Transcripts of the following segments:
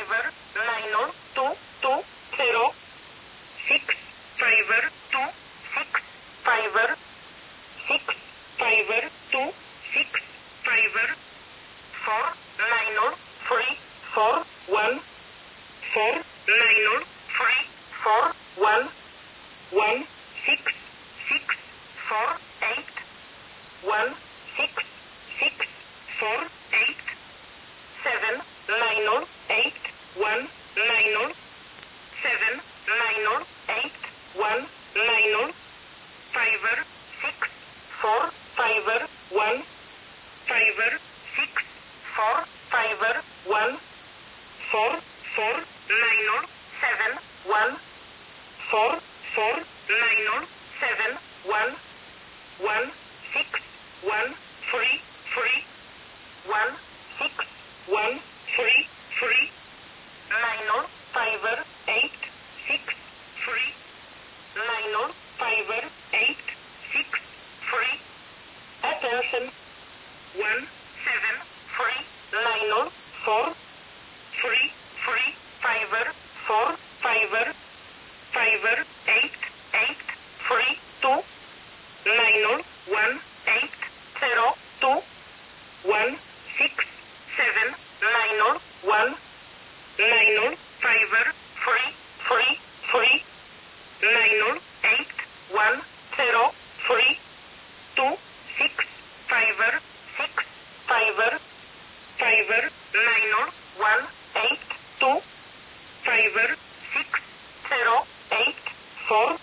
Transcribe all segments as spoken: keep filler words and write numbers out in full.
five nine two two zero six five two six five six five two six five four nine three four one four nine three four one one six six four eight one six six four eight seven nine eight one nine seven nine eight one nine five six four five one five six four five one four four nine seven one four four nine seven one one six one three three one six one three three nine five eight six three nine five eight six three. Attention. One seven three nine four three three five four five five eight eight three two nine one eight zero two one six seven nine one nine five three three three nine eight one zero three two six five six five five nine one eight two five six zero eight four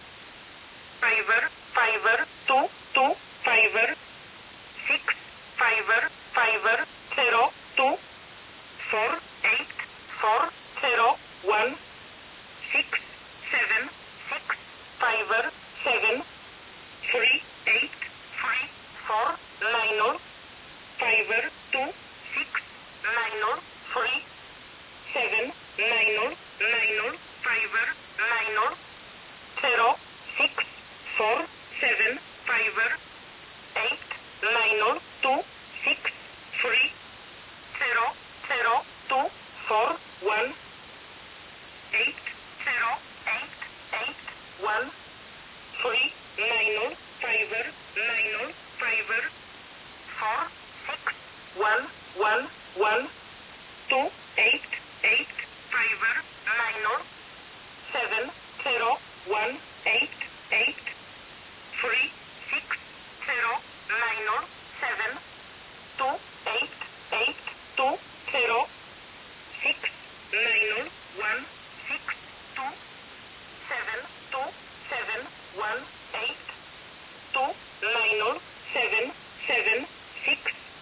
five five two two five six five five zero two four eight four zero one six seven six five seven three eight three four nine five two six nine three seven nine nine five nine zero six four seven five eight nine two six three zero zero two four one eight zero eight eight one three nine five nine five four six one one one two eight eight five nine seven zero one eight eight three six zero nine seven two eight eight two zero six nine one six two seven two seven one eight two nine seven seven six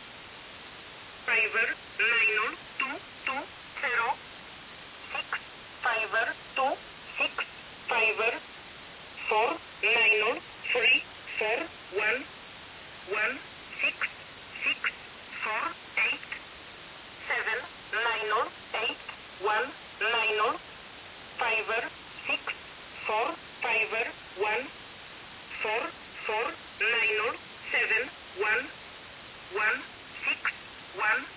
five nine two two zero six five two six five four nine three four one one six six four eight seven nine eight one nine five six four five one four four nine seven one one six one